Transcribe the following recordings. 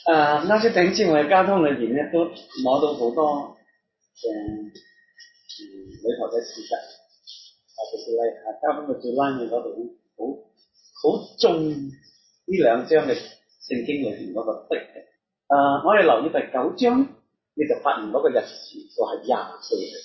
啱先頂尖嘅交通裏邊咧，都摸到好多裏頭嘅事實，特別係交通嘅最拉尾嗰度，好重呢兩章嘅聖經裏邊嗰個的。我哋留意第9章，你就發現嗰個日子就係24日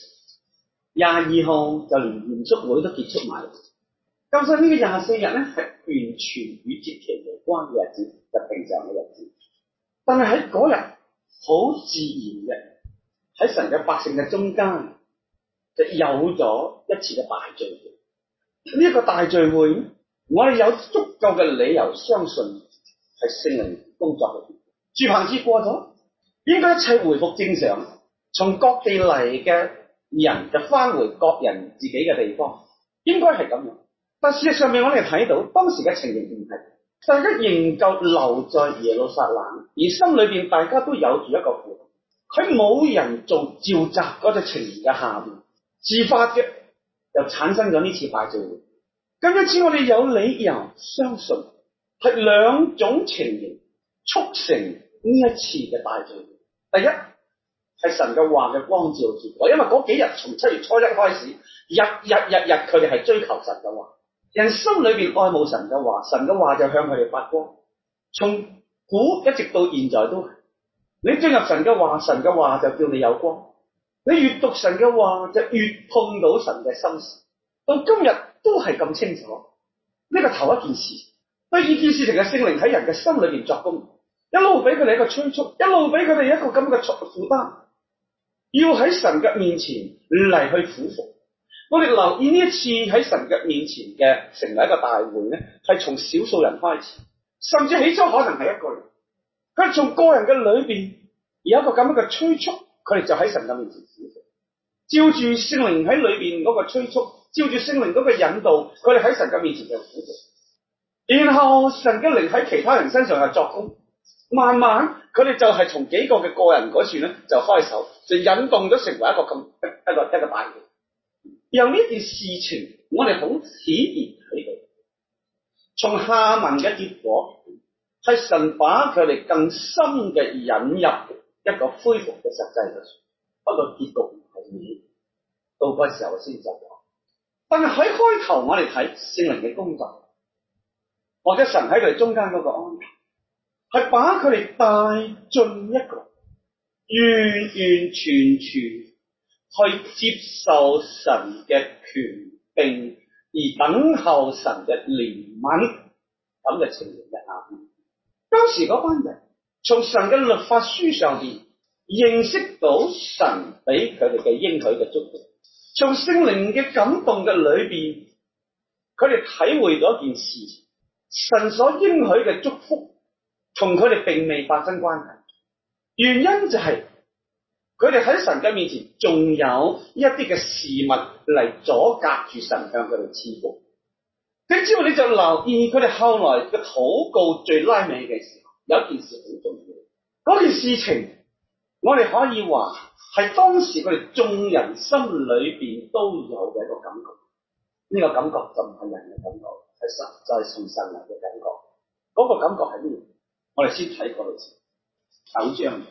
，22號就連嚴肅會都結束埋。咁所以呢個24日咧係完全與節期無關嘅日子，就平常嘅日子。但係喺嗰日好自然嘅喺神嘅百姓嘅中間就有咗一次嘅大聚會。呢一個大聚會，我哋有足夠嘅理由相信係聖靈工作嘅。住棚節過咗，應該一切回復正常，從各地嚟嘅人就翻回各人自己嘅地方，應該係咁樣。但事實上面我哋睇到當時嘅情形唔係，大家仍舊留在耶路撒冷，而心裏邊大家都有住一個負擔，佢冇人做召集嗰隻情形嘅下面，自發嘅又產生咗呢次大聚會。咁因此我哋有理由相信係兩種情形促成呢一次嘅大聚會。第一係神嘅話嘅光照結果，因為嗰幾日從7月初1開始，日佢哋係追求神嘅話，人心裏邊愛慕神嘅話，神嘅話就向佢哋發光。從古一直到現在都係，你進入神嘅話，神嘅話就叫你有光。你越讀神嘅話，就越碰到神嘅心事。到今日都係咁清楚。呢個頭一件事，第二件事情係聖靈喺人嘅心裏邊作工，一路俾佢哋一個催促，一路俾佢哋一個咁嘅負擔，要喺神嘅面前嚟去俯伏。我哋留意呢一次喺神嘅面前嘅成為一個大會咧，係從少數人開始，甚至起初可能係一個人，佢係從個人嘅裏邊有一個咁樣嘅催促，佢哋就喺神嘅面前俯伏，照住聖靈喺裏邊嗰個催促，照住聖靈嗰個引導，佢哋喺神嘅面前就俯伏。然後神嘅靈喺其他人身上係作工，慢慢佢哋就係從幾個嘅個人嗰處咧就開手，就引動咗成為一個咁一個大會。由呢件事情，我哋好顯然睇到，從下文嘅結果係神把佢哋更深嘅引入一個恢復嘅實際嘅，不過結局唔係咁，到嗰時候先就講。但係喺開頭我哋睇聖靈嘅工作，或者神喺佢哋中間嗰個安排，係把佢哋帶進一個完完全全去接受神嘅權柄，而等候神嘅憐憫咁嘅情形嘅下面。當時嗰班人從神嘅律法書上邊認識到神俾佢哋嘅應許嘅祝福，從聖靈嘅感動嘅裏邊，佢哋體會到一件事情，神所應許嘅祝福同佢哋並未發生關係，原因就係佢哋喺神嘅面前仲有一啲嘅事物嚟阻隔住神向佢哋賜福。你知道你就留意佢哋後來嘅禱告最拉尾嘅時候，有一件事好重要。嗰件事情我哋可以話係當時佢哋眾人心裏邊都有嘅一個感覺。呢個感覺就唔係人嘅感覺，係神，就係從神嚟嘅感覺。嗰個感覺係咩？我哋先睇過嚟先，9章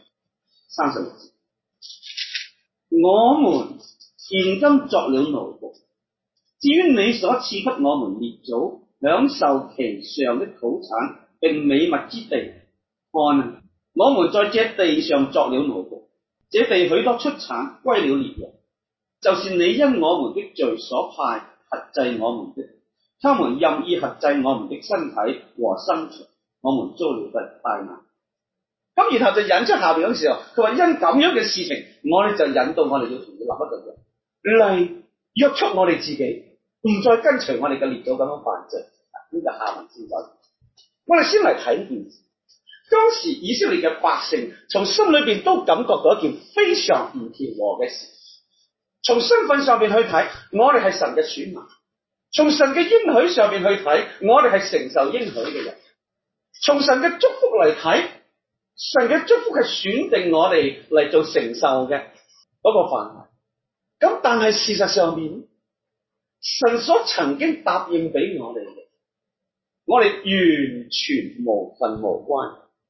36節。我們現今作了奴僕，至於你所賜給我們列祖享受其上的土產並美物之地，看，我們在這地上作了奴僕，這地許多出產歸了列人，就是你因我們的罪所派轄制我們的，他們任意轄制我們的身體和心腸，我們遭了大難。咁然後就引出下邊嗰時候，佢話因咁樣嘅事情，我哋就引導我哋要同你立一個約，嚟約束我哋自己，唔再跟隨我哋嘅列祖咁樣犯罪。呢個下文先講。我哋先嚟睇呢件事。當時以色列嘅百姓從心裏邊都感覺到一件非常唔調和嘅事。從身份上邊去睇，我哋係神嘅選民；從神嘅應許上邊去睇，我哋係承受應許嘅人；從神嘅祝福嚟睇，神嘅祝福係選定我哋嚟做承受嘅嗰個範圍。咁但係事實上面，神所曾經答應俾我哋嘅，我哋完全無份無關。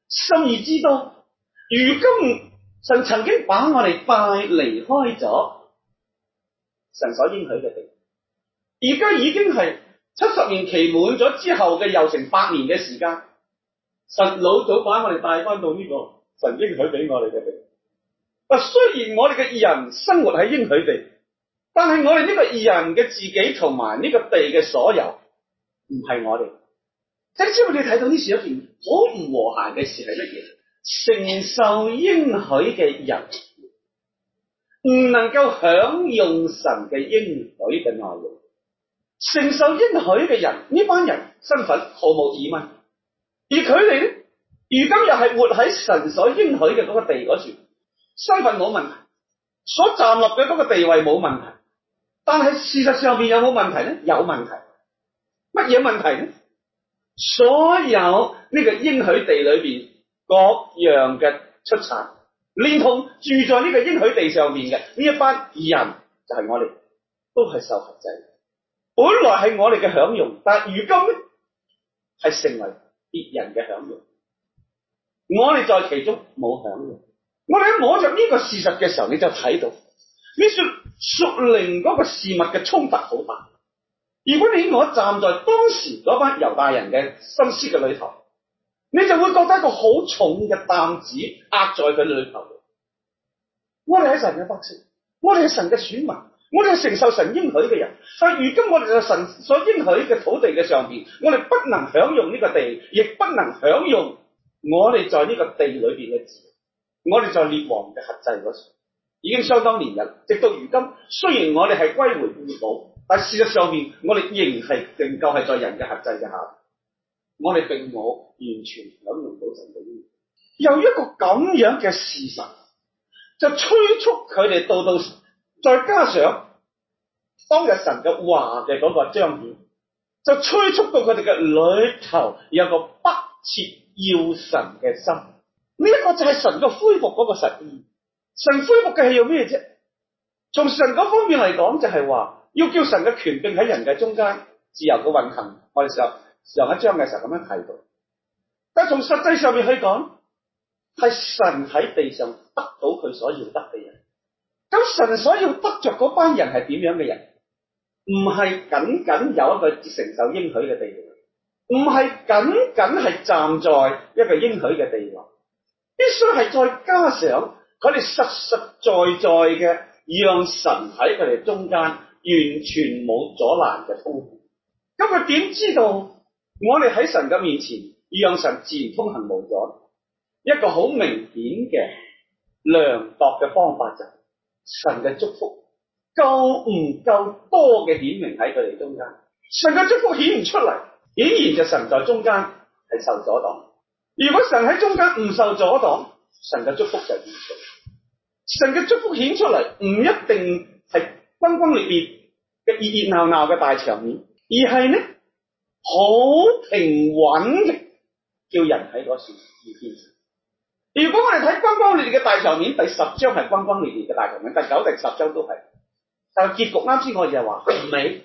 心意知道，如今神曾經把我哋帶離開咗神所應許嘅地，而家已經係70年期滿咗之後嘅又成8年嘅時間，神老早把我哋帶翻到呢個神應許俾我哋嘅地。雖然我哋嘅義人生活喺應許地，但係我哋呢個義人嘅自己同埋呢個地嘅所有唔係我哋。即係只要你睇到呢事一件好唔和諧嘅事係乜嘢？承受應許嘅人唔能夠享用神嘅應許嘅內容。承受應許嘅人，呢班人身份毫無疑問，而佢哋咧，如今又係活喺神所應許嘅嗰個地嗰處，身份冇問題，所站立嘅嗰個地位冇問題，但係事實上面有冇問題咧？有問題。乜嘢問題咧？所有呢個應許地裏邊各樣嘅出產，連同住在呢個應許地上面嘅呢一班人，就係我哋，都係受限制。本來係我哋嘅享用，但係如今咧係成為別人嘅享用，我哋在其中冇享用。我哋一摸着呢個事實嘅時候，你就睇到呢屬靈嗰個事物嘅衝突好大。如果你我站在當時嗰班猶大人嘅心思嘅裏頭，你就會覺得一個好重嘅擔子壓在佢裏頭。我哋係神嘅百姓，我哋係神嘅選民，我哋係承受神應許嘅人。但係如今我哋喺神所應許嘅土地嘅上邊，我哋不能享用呢個地，亦不能享用我哋在呢個地裏邊嘅自由。我哋在列王嘅轄制嗰時已經相當年日，直到如今，雖然我哋係歸回故土，但事實上面我哋仍舊係在人嘅轄制嘅下，我哋並冇完全享用到神嘅應許。有一個咁樣嘅事實，就催促佢哋到再加上當日神嘅話嘅嗰個彰顯，就催促到佢哋嘅裏頭有個不切要神嘅心。呢一個就係神嘅恢復嗰個實意。神恢復嘅係要咩啫？從神嗰方面嚟講，就係話要叫神嘅權柄喺人嘅中間自由嘅運行。我哋上一章嘅時候咁樣提到，但係從實際上面去講，係神喺地上得到佢所要得嘅人。咁神所要得着嗰班人係點樣嘅人？唔係僅僅有一個承受應許嘅地位，唔係僅僅係站在一個應許嘅地位，必須係再加上佢哋實實在在嘅讓神喺佢哋中間完全冇阻攔嘅通行。咁佢點知道我哋喺神嘅面前讓神自然通行無阻？一個好明顯嘅量度嘅方法就係神嘅祝福夠唔夠多嘅顯明喺佢哋中間。神嘅祝福顯唔出嚟，顯然就神在中間係受阻擋。如果神喺中間唔受阻擋，神嘅祝福就顯出。神嘅祝福顯出嚟唔一定係轟轟烈烈嘅熱熱鬧鬧嘅大場面，而係呢好平穩嘅叫人喺嗰時遇見。如果我哋睇轟轟烈烈嘅大場面，第10章係轟轟烈烈嘅大場面，第9、第10章都係。但係結局啱先我就話唔美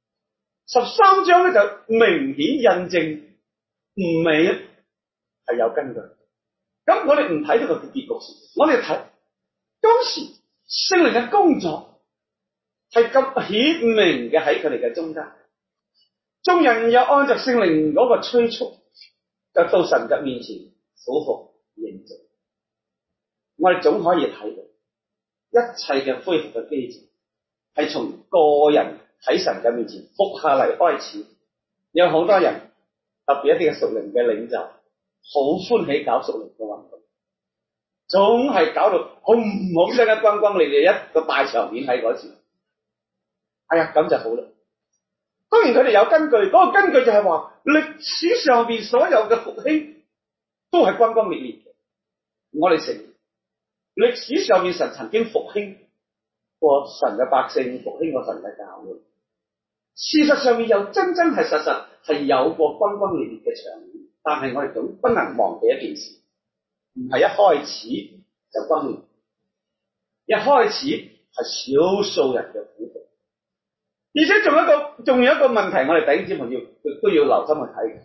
，13章咧就明顯印證唔美咧係有根據。咁我哋唔睇呢個結局時，我哋睇當時聖靈嘅工作係咁顯明嘅喺佢哋嘅中間，眾人又按照聖靈嗰個催促，就到神嘅面前俯伏認罪。我哋總可以睇到一切嘅恢復嘅機制係從個人喺神嘅面前伏下嚟開始。有好多人，特別一啲嘅屬靈嘅領袖，好歡喜搞屬靈嘅運動，總係搞到好聲嘅轟轟烈烈一個大場面喺嗰時。哎呀，咁就好啦。當然佢哋有根據，嗰個根據就係話歷史上邊所有嘅復興都係轟轟烈烈嘅。我哋承認歷史上面神曾經復興過神嘅百姓，復興過神嘅教會。事實上面又真真係實係有過轟轟烈烈嘅場面，但係我哋總不能忘記一件事，唔係一開始就轟烈，一開始係少數人嘅苦毒，而且仲有一個問題，我哋弟兄姊妹都要留心去睇嘅，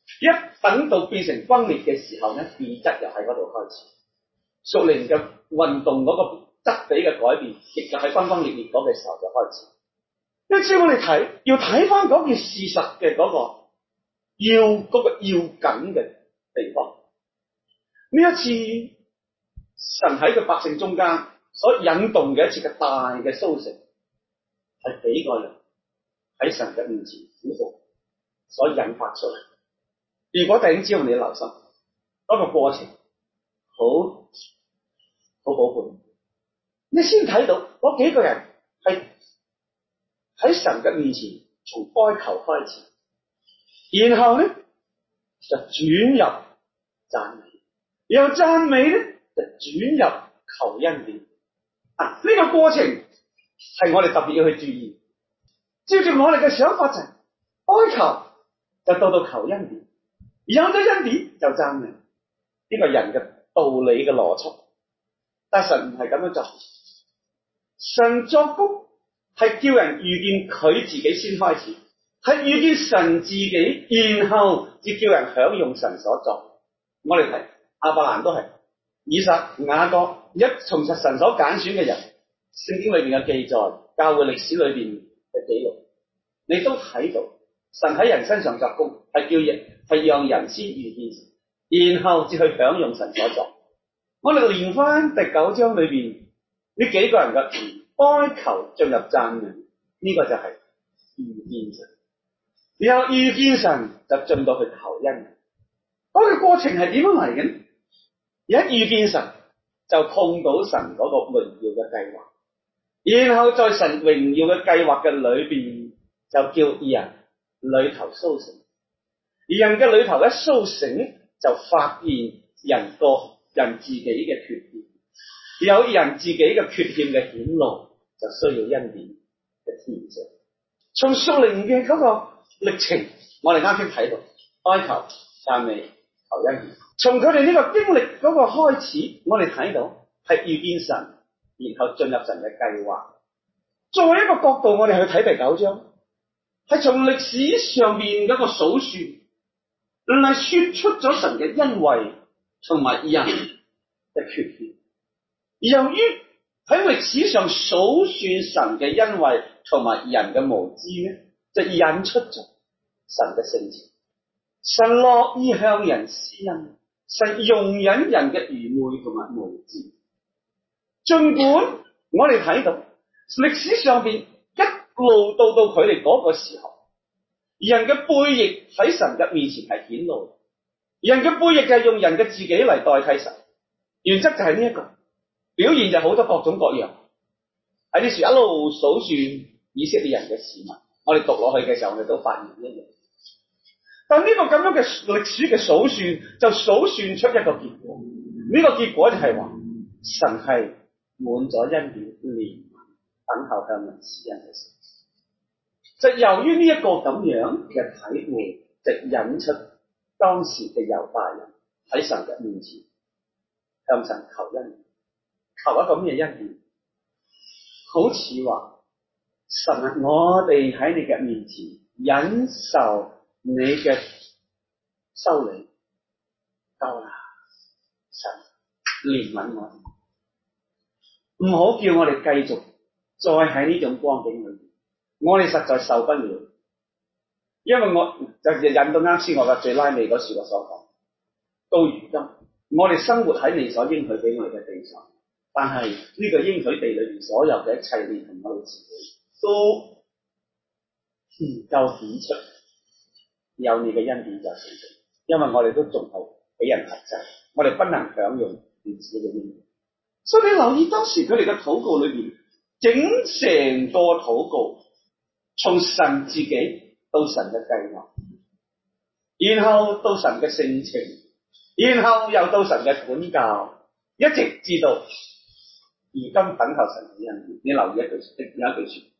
一等到變成崩裂嘅時候咧，變質又喺嗰度開始。屬靈嘅運動嗰個質地嘅改變，亦就喺轟轟烈烈嗰個時候就開始。因此我哋要睇翻嗰件事實嘅嗰個要緊嘅地方。呢一次神喺佢百姓中間所引動嘅一次嘅大嘅蘇醒，係幾個人喺神嘅面前俯伏所引發出嚟。如果弟兄姊妹你留心嗰個過程，好寶貝，你先睇到嗰幾個人係喺神嘅面前從哀求開始，然後咧就轉入讚美，然後讚美咧就轉入求恩典。呢個過程係我哋特別要去注意。照住我哋嘅想法就哀求就到求恩典，有咗恩典就讚美，呢個人嘅道理嘅邏輯。但神唔係咁樣做，神作工係叫人遇見佢自己先開始，係遇見神自己，然後至叫人享用神所作。我哋睇亞伯蘭都係，以撒、雅各，一從神所揀選嘅人，聖經裏邊嘅記載，教會歷史裏邊嘅記錄，你都睇到神喺人身上作工，係讓人先遇見神，然後至去享用神所作。我哋連翻第9章裏邊呢幾個人嘅哀求進入讚美，呢個就係遇見神，然後遇見神就進到去求恩。嗰個過程係點樣嚟嘅呢？一遇見神就碰到神嗰個榮耀嘅計劃，然後在神榮耀嘅計劃嘅裏邊就叫人裏頭甦醒，而人嘅裏頭一甦醒就發現人自己嘅缺點，有人自己嘅缺陷嘅顯露，就需要恩典嘅填上。從屬靈嘅嗰個歷程，我哋啱先睇到哀求、讚美、求恩典。從佢哋呢個經歷嗰個開始，我哋睇到係遇見神，然後進入神嘅計劃。作為一個角度，我哋去睇第9章，係從歷史上面嗰個數算，嚟說出咗神嘅恩惠同埋人嘅缺陷。由於喺歷史上數算神嘅恩惠同埋人嘅無知咧，就引出咗神嘅性情。神樂意向人施恩，神容忍人嘅愚昧同埋無知。儘管我哋睇到歷史上邊一路到佢哋嗰個時候，人嘅背逆喺神嘅面前係顯露，人嘅背逆就係用人嘅自己嚟代替神，原則就係呢一個，表現就好多各種各樣。喺呢處一路數算以色列人嘅事物，我哋讀落去嘅時候，我哋都發現一樣。但呢個咁樣嘅歷史嘅數算，就數算出一個結果。呢個結果就係話，神係滿咗恩典憐憫，等候向人施恩嘅事。就由於呢一個咁樣嘅體會，就引出當時嘅猶大人喺神嘅面前向神求恩典，求一個咩恩典？好似話神啊，我哋喺你嘅面前忍受你嘅修理，夠啦！神憐憫我哋，唔好叫我哋繼續再喺呢種光景裏面，我哋實在受不了。因為我就引到啱先我嘅最拉尾嗰時我所講，到如今我哋生活喺你所應許俾我哋嘅地上，但係呢個應許地裏面所有嘅一切，連同我哋自己都唔夠顯出有你嘅恩典就成就，因為我哋都仲係俾人轄制，我哋不能享用你自己嘅恩典。所以你留意當時佢哋嘅禱告裏邊，整成個禱告從神自己到神嘅計劃，然後到神嘅性情，然後又到神嘅管教，一直至到如今等候神嘅恩典。你留意有一句說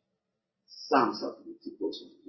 32節補充，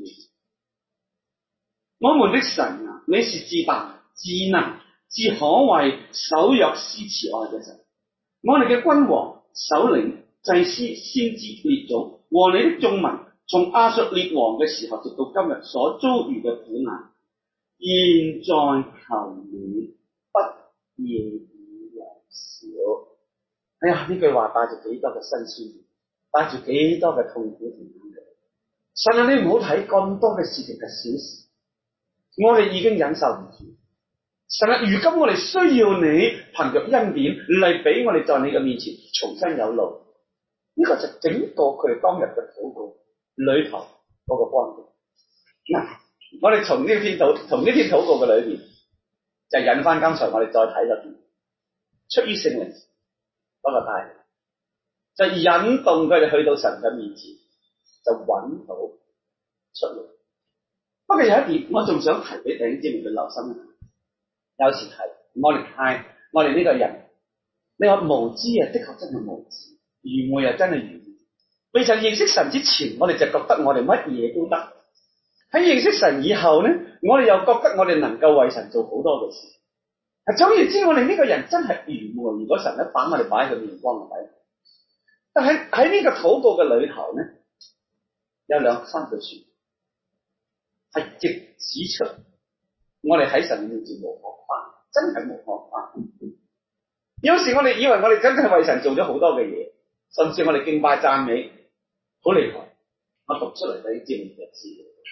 我們的神啊，你是至大、至能、至可畏、守約施慈愛嘅神。我哋嘅君王、首領、祭司、先知、列祖和你的眾民，從亞述列王嘅時候直到今日所遭遇嘅苦難， 現在求你不要以為少。哎呀，呢句話帶住幾多嘅辛酸，帶住幾多嘅痛苦同壓力。神啊，你唔好睇咁多嘅事情嘅小事，我哋已經忍受唔住。神啊，如今我哋需要你憑着恩典嚟俾我哋在你嘅面前重新有路。呢個就整個佢哋當日嘅禱告裏頭嗰個幫助。嗱，我哋從呢篇禱告嘅裏邊，就引翻剛才我哋再睇嗰邊，出於聖靈嗰個帶領，就引動佢哋去到神嘅面前，就揾到出路。不過有一點，我仲想提俾弟兄姊妹去留心。有時係我哋呢個人，你話無知啊，的確真係無知；愚昧啊，真係愚昧。未曾認識神之前，我哋就覺得我哋乜嘢都得；喺認識神以後呢，我哋又覺得我哋能夠為神做好多嘅事。總言之，我哋呢個人真係愚昧。如果神一把我哋擺喺個面光嘅底，但係喺呢個禱告嘅裏頭呢，有兩三句說話係直指出我哋喺神面前無可誇，真係無可誇。有時我哋以為我哋真係為神做咗好多嘅嘢，甚至我哋敬拜讚美好厲害。我讀出嚟俾你知唔知？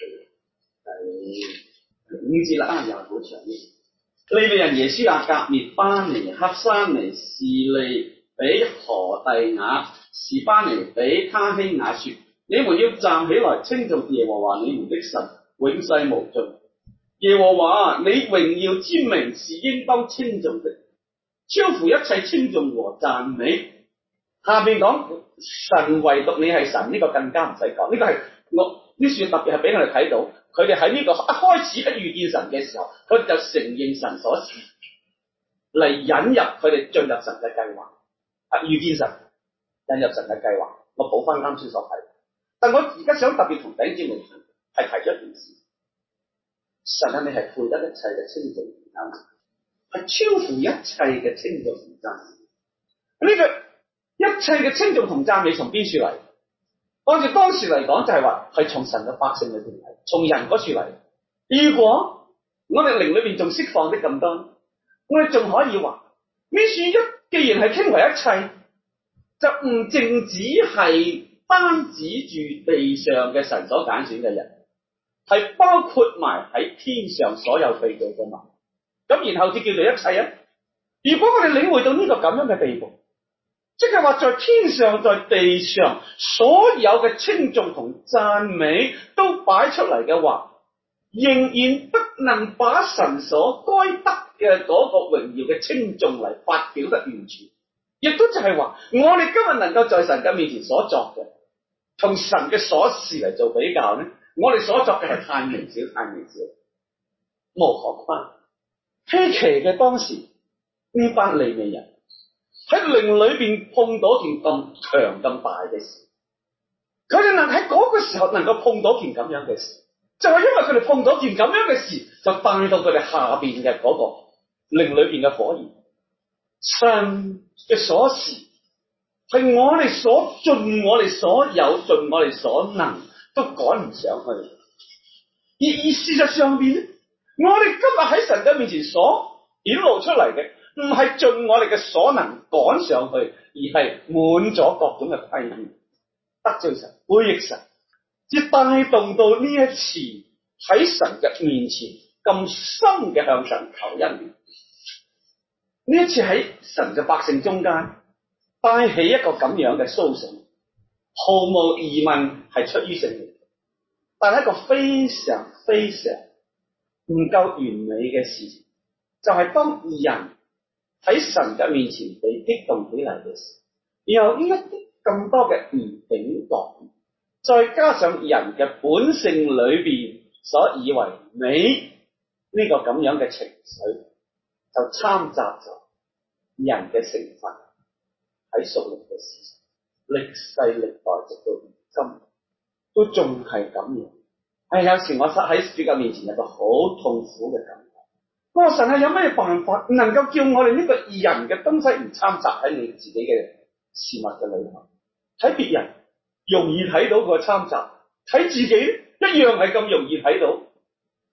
係5節啦，又係好長嘅。利未人耶書亞、革滅、巴尼、黑山尼、士利比、何第雅、士巴尼比、他希雅說：你們要站起來稱頌耶和華你們的神，永世無盡。耶和華，你榮耀之名是應當稱頌的，超乎一切稱頌和讚美。下邊講神唯獨你係神，呢個更加唔使講，呢個係我呢處特別係俾我哋睇到，佢哋喺呢個一開始一遇見神嘅時候，佢哋就承認神所示，嚟引入佢哋進入神嘅計劃。遇見神，引入神嘅計劃。我補翻啱先所睇，但我而家想特別同弟兄姊妹係提出一件事。神啊，你係配得一切嘅稱頌同讚美，係超乎一切嘅稱頌同讚美。呢個一切嘅稱頌同讚美從邊處嚟？按照當時嚟講，就係話係從神嘅百姓裏邊嚟，從人嗰處嚟。如果我哋靈裏邊仲釋放啲咁多，我哋仲可以話呢處既然係稱為一切，就唔淨止係單指住地上嘅神所揀選嘅人。係包括埋喺天上所有被造嘅物，咁然後就叫做一切啊！如果我哋領會到呢個咁樣嘅地步，即係話在天上在地上所有嘅稱頌同讚美都擺出嚟嘅話，仍然不能把神所該得嘅嗰個榮耀嘅稱頌嚟發表得完全，亦都就係話我哋今日能夠在神嘅面前所作嘅，同神嘅所事嚟做比較呢？我哋所作嘅係太微小，太微小，無可誇。稀奇嘅當時呢班利未人喺靈裏邊碰到件咁強咁大嘅事，佢哋能喺嗰個時候能夠碰到件咁樣嘅事，就係因為佢哋碰到件咁樣嘅事，就帶到佢哋下邊嘅嗰個靈裏邊嘅火焰。神嘅所事係我哋所盡我哋所有，盡我哋所能，都趕唔上去。而事實上邊，我哋今日喺神嘅面前所顯露出嚟嘅，唔係盡我哋嘅所能趕上去，而係滿咗各種嘅虧欠，得罪神、背逆神，只帶動到呢一次喺神嘅面前咁深嘅向神求恩典。呢一次喺神嘅百姓中間帶起一個咁樣嘅蘇醒，毫無疑問係出於聖靈，但係一個非常非常唔夠完美嘅事情，就係當人喺神嘅面前被激動起嚟嘅時，然後呢一啲咁多嘅唔警覺，再加上人嘅本性裏邊所以為美呢個咁樣嘅情緒，就摻雜咗人嘅成分喺屬靈嘅事情，歷世歷代直到如今都仲係咁樣。有時我喺主嘅面前有個好痛苦嘅感覺。我話神啊，有咩辦法能夠叫我哋呢個人嘅東西唔摻雜喺你自己嘅事物嘅裏頭？睇別人容易睇到個摻雜，睇自己一樣係咁容易睇到。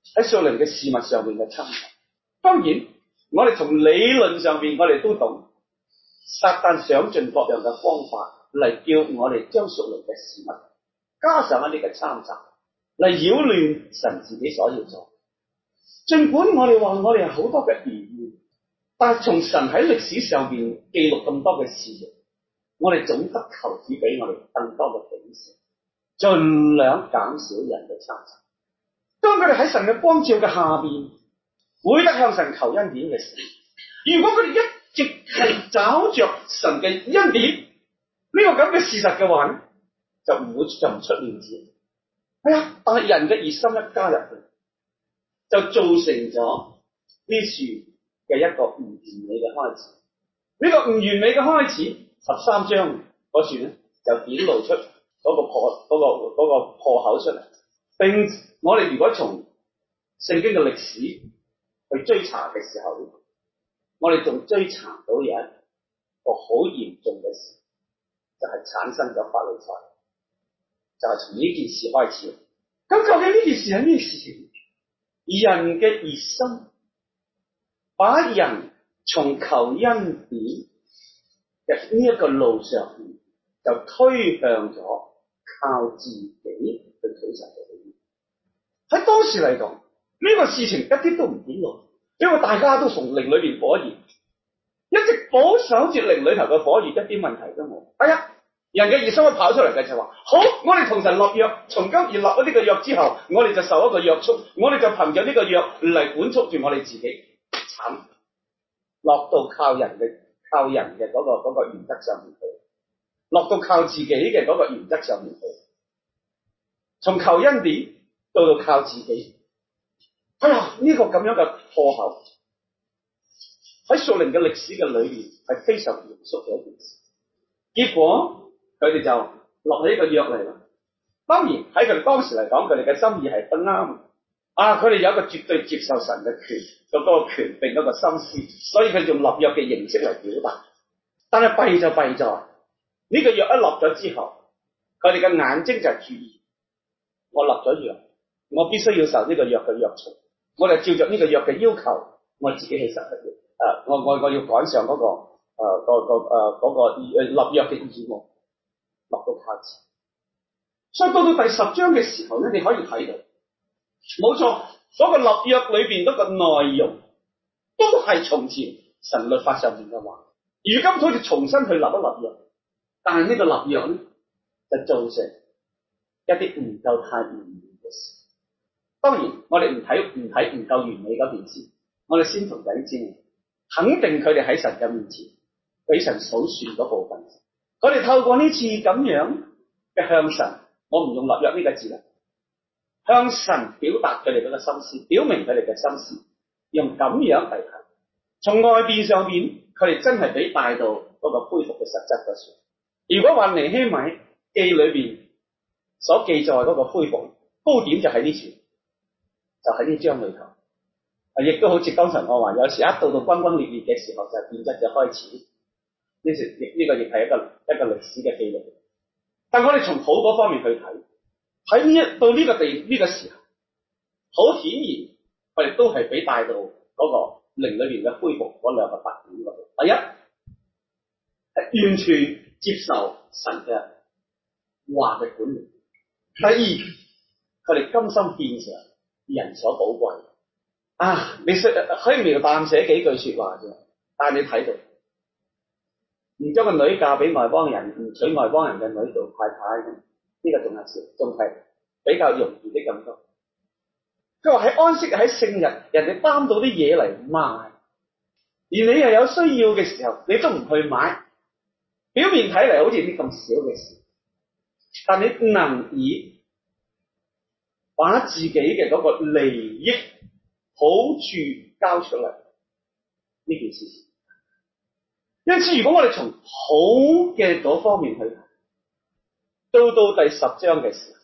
喺屬靈嘅事物上面嘅參雜。當然，我哋從理論上面我哋都懂，撒旦想盡各樣嘅方法嚟叫我哋將屬靈嘅事物加上一啲嘅參雜，嚟擾亂神自己所要做。儘管我哋話我哋有好多嘅疑問，但係從神喺歷史上面記錄咁多嘅事情，我哋總得求主俾我哋更多嘅警示，盡量減少人嘅參雜。當佢哋喺神嘅光照嘅下邊，會得向神求恩典嘅時候，如果佢哋一直係找着神嘅恩典呢個咁嘅事實嘅話咧，就唔出亂子。係啊，但係人嘅熱心一加入去，就造成咗呢樹嘅一個唔完美嘅開始。呢個唔完美嘅開始，13章嗰處咧就顯露出嗰個破口出嚟。並我哋如果從聖經嘅歷史去追查嘅時候，我哋仲追查到有一個好嚴重嘅事，就係產生咗法利賽，就係從呢件事開始。咁究竟呢件事係咩事情？人嘅熱心把人從求恩典嘅呢一個路上就推向咗靠自己去取神嘅喜悅。喺當時嚟講，呢個事情一啲都唔顯露，因為大家都從靈裏邊火熱，一直保守住靈裏頭嘅火熱，一啲問題都冇。哎呀，人嘅熱心一跑出嚟嘅就話：好，我哋同神立約，從今而立咗呢個約之後，我哋就受一個約束，我哋就憑着呢個約嚟管束住我哋自己。慘，落到靠人嘅嗰個原則上面去，落到靠自己嘅嗰個原則上面去，從求恩典到靠自己。哎呀，呢個咁樣嘅破口喺屬靈嘅歷史嘅裏面係非常嚴肅嘅一件事。結果佢哋就落起呢個約嚟啦。當然喺佢哋當時嚟講，佢哋嘅心意係不啱。佢哋有一個絕對接受神嘅權，嗰個權柄嗰個心思，所以佢用立約嘅形式嚟表達。但係弊就弊在呢個約一落咗之後，佢哋嘅眼睛就注意，我立咗約，我必須要受呢個約嘅約束，我哋照着呢個約嘅要求，我自己去實行。我要趕上嗰個立約嘅義務，落到靠自己。所以到第10章嘅時候咧，你可以睇到，冇錯，嗰個立約裏邊嗰個內容都係從前神律法上面嘅話，如今好似重新去立一立約，但係呢個立約咧就造成一啲唔夠太完美嘅事。當然，我哋唔睇唔夠完美嗰件事，我哋先從底先，肯定佢哋喺神嘅面前俾神數算嗰部分。佢哋透過呢次咁樣嘅向神，我唔用立約呢個字啦，向神表達佢哋嗰個心思，表明佢哋嘅心思，用咁樣嚟睇。從外邊上邊，佢哋真係俾帶到嗰個恢復嘅實質嗰處。如果話尼希米記裏邊所記載嗰個恢復高點就喺呢處，就喺呢章裏頭。亦都好似剛才我話，有時一到轟轟烈烈嘅時候，就係變質嘅開始。呢個亦係一個歷史嘅記錄。但我哋從好嗰方面去睇，喺到呢個時候，好顯然佢哋都係俾帶到嗰個靈裏邊嘅恢復嗰兩個特點嗰度。第一係完全接受神嘅話嘅管理；第二，佢哋甘心獻上人所寶貴。你可以描淡寫幾句說話啫，但係你睇到唔將個女嫁俾外邦人，唔娶外邦人嘅女做太太，呢個仲係比較容易啲咁多。佢話喺安息喺聖日，人哋擔到啲嘢嚟賣，而你又有需要嘅時候，你都唔去買。表面睇嚟好似啲咁少嘅事，但你能以把自己嘅嗰個利益好處交出嚟呢件事情。因此如果我哋從好嘅嗰方面去睇，到第10章嘅時候，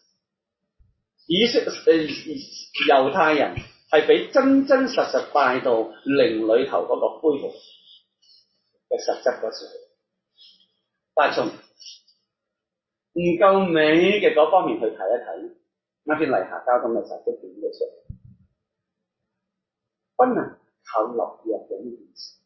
猶太人係俾真真實實帶到靈裏頭嗰個恢復嘅實質嗰時，但係從唔夠美嘅嗰方面去睇一睇，啱先嚟下交通嘅時候都點咗出嚟。 不能靠立約嘅呢件事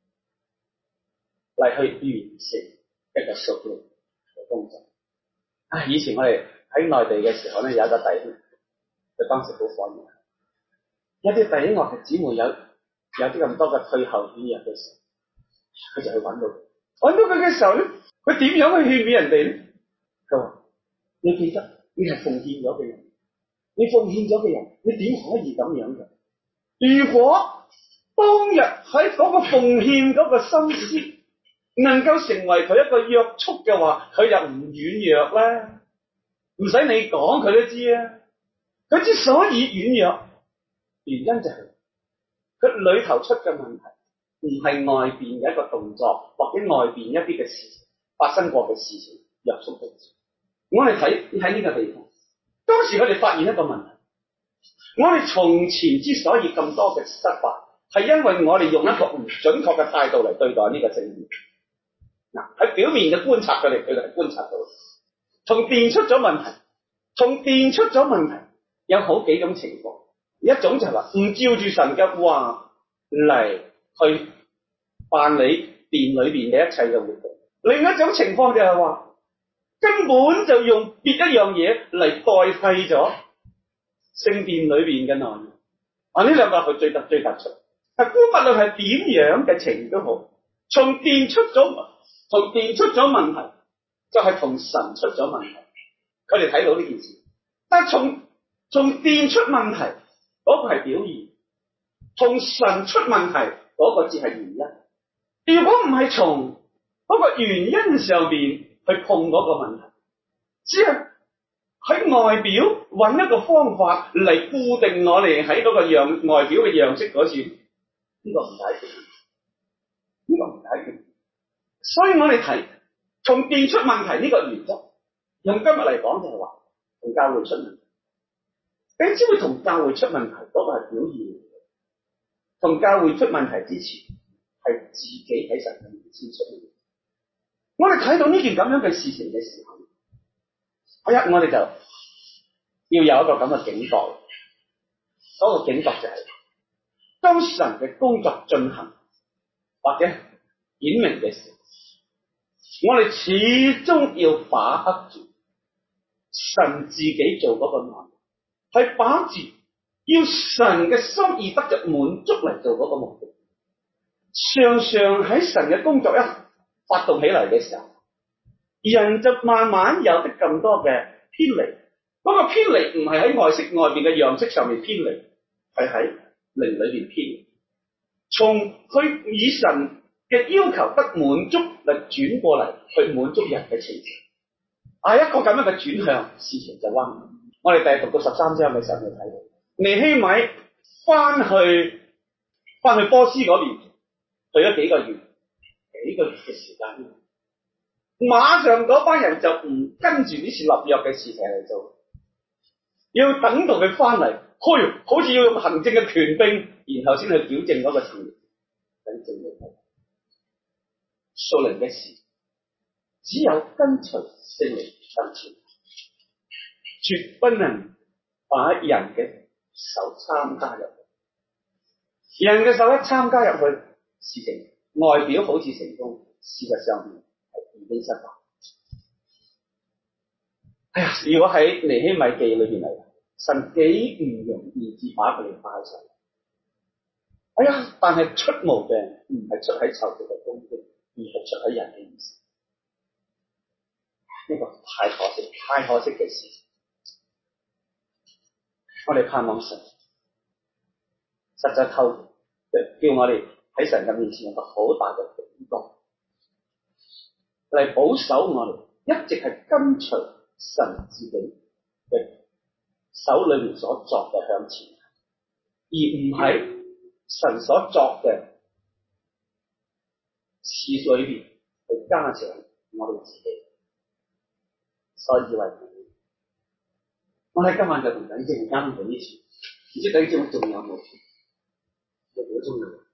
嚟去完成一個屬靈嘅工作。以前我哋喺內地嘅時候咧，有一個弟兄，佢當時好火熱，有啲弟兄或者姊妹有啲咁多嘅退後軟弱嘅時候，佢就去揾到佢嘅時候咧，佢點樣去勸勉人哋咧？佢話：你記得你係奉獻咗嘅人，你奉獻咗嘅人，你點可以咁樣嘅？如果當日喺嗰個奉獻嗰個心思能夠成為佢一個約束嘅話，佢就唔軟弱啦。唔使你講，佢都知啊。佢之所以軟弱，原因就係佢裏頭出嘅問題，唔係外邊嘅一個動作，或者外邊一啲嘅事情發生過嘅事情約束到。我哋睇呢個地方，當時我哋發現一個問題，我哋從前之所以咁多嘅失敗，係因為我哋用一個唔準確嘅態度嚟對待呢個政府。喺表面嘅觀察佢哋係觀察到，從辨出咗問題，有好幾種情況。一種就係話唔照住神嘅話嚟去辦理殿裏邊嘅一切嘅活動，另一種情況就係話根本就用別一樣嘢嚟代替咗聖殿裏邊嘅內容。呢兩個係最突出。但無論係點樣嘅情都好，從辨出咗問題，就係同神出咗問題。佢哋睇到呢件事，但係從辨出問題嗰個係表現，同神出問題嗰個只係原因。如果唔係從嗰個原因上邊去碰嗰個問題，只係喺外表揾一個方法嚟固定我哋喺嗰個外表嘅樣式嗰處，呢個唔解決。所以我哋睇從辨出問題呢個原則，用今日嚟講就係話同教會出問題。你只會同教會出問題嗰個係表現，同教會出問題之前係自己喺神嘅面前出問題。我哋睇到呢件咁樣嘅事情嘅時候，我哋就要有一個咁嘅警覺。嗰個警覺就係當神嘅工作進行或者顯明嘅時候，我哋始終要把握住神自己做嗰個內容，係把住要神嘅心意得着滿足嚟做嗰個目的。常常喺神嘅工作一發動起嚟嘅時候，人就慢慢有啲咁多嘅偏離。嗰個偏離唔係喺外邊嘅樣式上面偏離，係喺靈裏邊偏離。從去以神嘅要求得滿足嚟轉過嚟去滿足人嘅情形，一個咁樣嘅轉向，事情就彎。我哋第日讀到13章嘅時候，你睇到尼希米翻去波斯嗰邊，去咗幾個月嘅時間，馬上嗰班人就唔跟住呢次立約嘅事情嚟做，要等到佢翻嚟，好似要用行政嘅權柄，然後先去矯正嗰個情形。等正嘅睇，屬靈嘅事，只有跟隨聖靈跟隨，絕不能把人嘅手參加入去。人嘅手一參加入去，事情外表好似成功，事實上係已經失敗。如果喺尼希米記裏邊嚟，神幾唔容易至把佢哋帶上。但係出毛病唔係出喺仇敵嘅攻擊，而係出喺人嘅意思。呢個太可惜嘅事情。我哋盼望神實在透叫我哋喺神嘅面前有個好大嘅警覺，嚟保守我哋一直係跟隨神自己嘅手裏面所作嘅向前，而唔係神所作嘅事裏邊去加上我哋自己。所以我喺今晚就同弟兄姊妹交流呢次，唔知弟兄姊妹仲有冇？1個鐘